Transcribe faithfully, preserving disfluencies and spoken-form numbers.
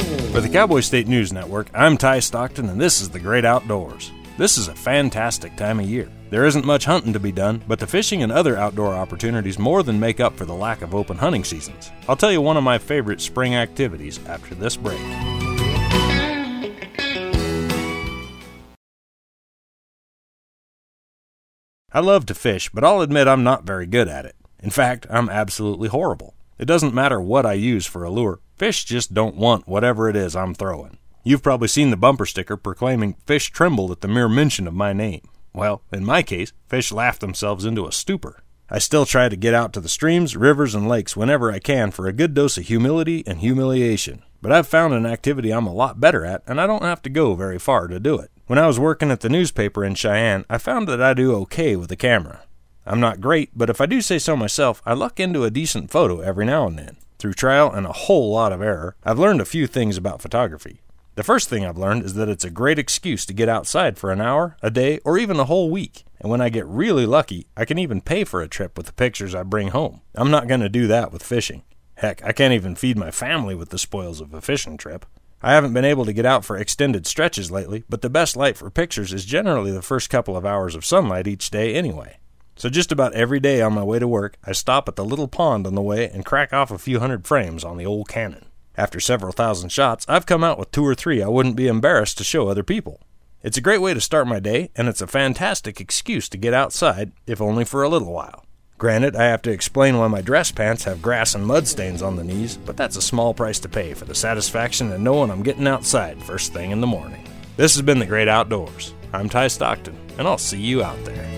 For the Cowboy State News Network, I'm Ty Stockton, and this is The Great Outdoors. This is a fantastic time of year. There isn't much hunting to be done, but the fishing and other outdoor opportunities more than make up for the lack of open hunting seasons. I'll tell you one of my favorite spring activities after this break. I love to fish, but I'll admit I'm not very good at it. In fact, I'm absolutely horrible. It doesn't matter what I use for a lure. Fish just don't want whatever it is I'm throwing. You've probably seen the bumper sticker proclaiming fish tremble at the mere mention of my name. Well, in my case, fish laugh themselves into a stupor. I still try to get out to the streams, rivers, and lakes whenever I can for a good dose of humility and humiliation. But I've found an activity I'm a lot better at, and I don't have to go very far to do it. When I was working at the newspaper in Cheyenne, I found that I do okay with a camera. I'm not great, but if I do say so myself, I luck into a decent photo every now and then. Through trial and a whole lot of error, I've learned a few things about photography. The first thing I've learned is that it's a great excuse to get outside for an hour, a day, or even a whole week. And when I get really lucky, I can even pay for a trip with the pictures I bring home. I'm not going to do that with fishing. Heck, I can't even feed my family with the spoils of a fishing trip. I haven't been able to get out for extended stretches lately, but the best light for pictures is generally the first couple of hours of sunlight each day anyway. So just about every day on my way to work, I stop at the little pond on the way and crack off a few hundred frames on the old Canon. After several thousand shots, I've come out with two or three I wouldn't be embarrassed to show other people. It's a great way to start my day, and it's a fantastic excuse to get outside, if only for a little while. Granted, I have to explain why my dress pants have grass and mud stains on the knees, but that's a small price to pay for the satisfaction of knowing I'm getting outside first thing in the morning. This has been The Great Outdoors. I'm Ty Stockton, and I'll see you out there.